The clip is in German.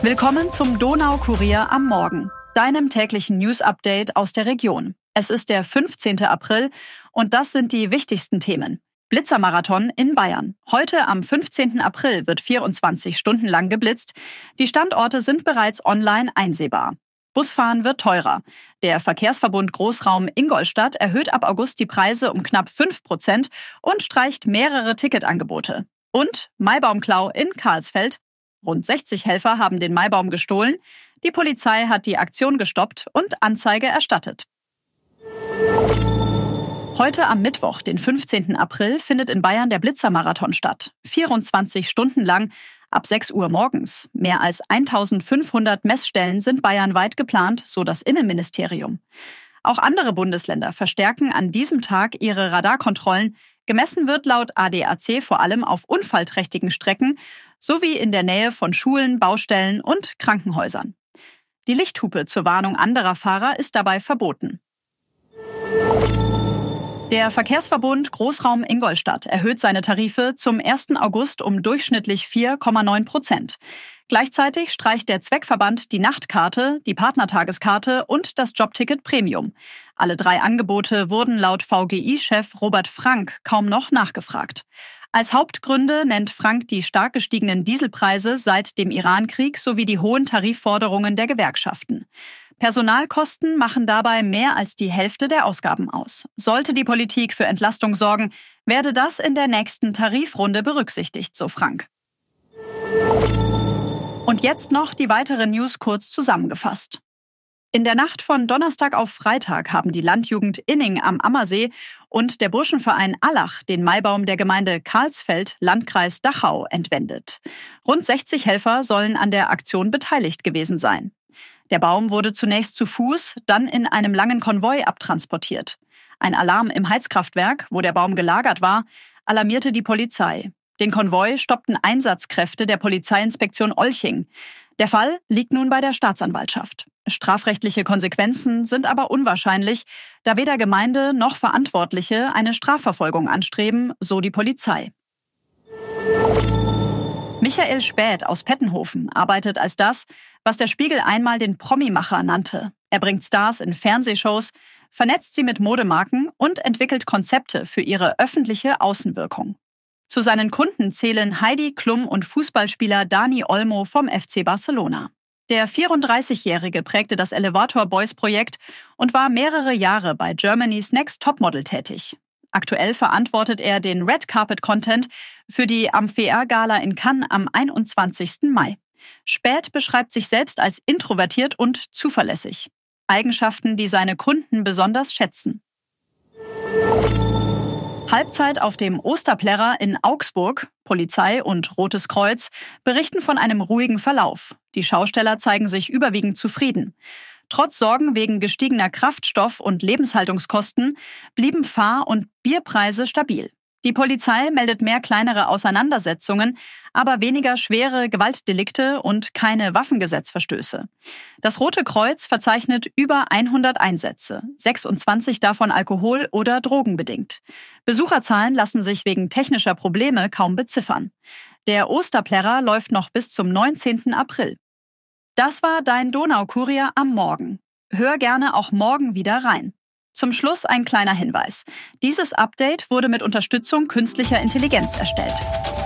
Willkommen zum Donaukurier am Morgen, deinem täglichen News-Update aus der Region. Es ist der 15. April und das sind die wichtigsten Themen. Blitzermarathon in Bayern. Heute am 15. April wird 24 Stunden lang geblitzt. Die Standorte sind bereits online einsehbar. Busfahren wird teurer. Der Verkehrsverbund Großraum Ingolstadt erhöht ab August die Preise um knapp 5% und streicht mehrere Ticketangebote. Und Maibaumklau in Karlsfeld. Rund 60 Helfer haben den Maibaum gestohlen. Die Polizei hat die Aktion gestoppt und Anzeige erstattet. Heute am Mittwoch, den 15. April, findet in Bayern der Blitzermarathon statt. 24 Stunden lang, ab 6 Uhr morgens. Mehr als 1500 Messstellen sind bayernweit geplant, so das Innenministerium. Auch andere Bundesländer verstärken an diesem Tag ihre Radarkontrollen. Gemessen wird laut ADAC vor allem auf unfallträchtigen Strecken sowie in der Nähe von Schulen, Baustellen und Krankenhäusern. Die Lichthupe zur Warnung anderer Fahrer ist dabei verboten. Der Verkehrsverbund Großraum Ingolstadt erhöht seine Tarife zum 1. August um durchschnittlich 4,9%. Gleichzeitig streicht der Zweckverband die Nachtkarte, die Partnertageskarte und das Jobticket Premium. Alle 3 Angebote wurden laut VGI-Chef Robert Frank kaum noch nachgefragt. Als Hauptgründe nennt Frank die stark gestiegenen Dieselpreise seit dem Irankrieg sowie die hohen Tarifforderungen der Gewerkschaften. Personalkosten machen dabei mehr als die Hälfte der Ausgaben aus. Sollte die Politik für Entlastung sorgen, werde das in der nächsten Tarifrunde berücksichtigt, so Frank. Und jetzt noch die weiteren News kurz zusammengefasst. In der Nacht von Donnerstag auf Freitag haben die Landjugend Inning am Ammersee und der Burschenverein Allach den Maibaum der Gemeinde Karlsfeld, Landkreis Dachau, entwendet. Rund 60 Helfer sollen an der Aktion beteiligt gewesen sein. Der Baum wurde zunächst zu Fuß, dann in einem langen Konvoi abtransportiert. Ein Alarm im Heizkraftwerk, wo der Baum gelagert war, alarmierte die Polizei. Den Konvoi stoppten Einsatzkräfte der Polizeiinspektion Olching. Der Fall liegt nun bei der Staatsanwaltschaft. Strafrechtliche Konsequenzen sind aber unwahrscheinlich, da weder Gemeinde noch Verantwortliche eine Strafverfolgung anstreben, so die Polizei. Michael Späth aus Pettenhofen arbeitet als das, was der Spiegel einmal den Promi-Macher nannte. Er bringt Stars in Fernsehshows, vernetzt sie mit Modemarken und entwickelt Konzepte für ihre öffentliche Außenwirkung. Zu seinen Kunden zählen Heidi Klum und Fußballspieler Dani Olmo vom FC Barcelona. Der 34-Jährige prägte das Elevator Boys Projekt und war mehrere Jahre bei Germany's Next Topmodel tätig. Aktuell verantwortet er den Red Carpet Content für die Amphiar Gala in Cannes am 21. Mai. Späth beschreibt sich selbst als introvertiert und zuverlässig. Eigenschaften, die seine Kunden besonders schätzen. Halbzeit auf dem Osterplärrer in Augsburg. Polizei und Rotes Kreuz berichten von einem ruhigen Verlauf. Die Schausteller zeigen sich überwiegend zufrieden. Trotz Sorgen wegen gestiegener Kraftstoff- und Lebenshaltungskosten blieben Fahr- und Bierpreise stabil. Die Polizei meldet mehr kleinere Auseinandersetzungen, aber weniger schwere Gewaltdelikte und keine Waffengesetzverstöße. Das Rote Kreuz verzeichnet über 100 Einsätze, 26 davon alkohol- oder drogenbedingt. Besucherzahlen lassen sich wegen technischer Probleme kaum beziffern. Der Osterplärrer läuft noch bis zum 19. April. Das war dein Donaukurier am Morgen. Hör gerne auch morgen wieder rein. Zum Schluss ein kleiner Hinweis. Dieses Update wurde mit Unterstützung künstlicher Intelligenz erstellt.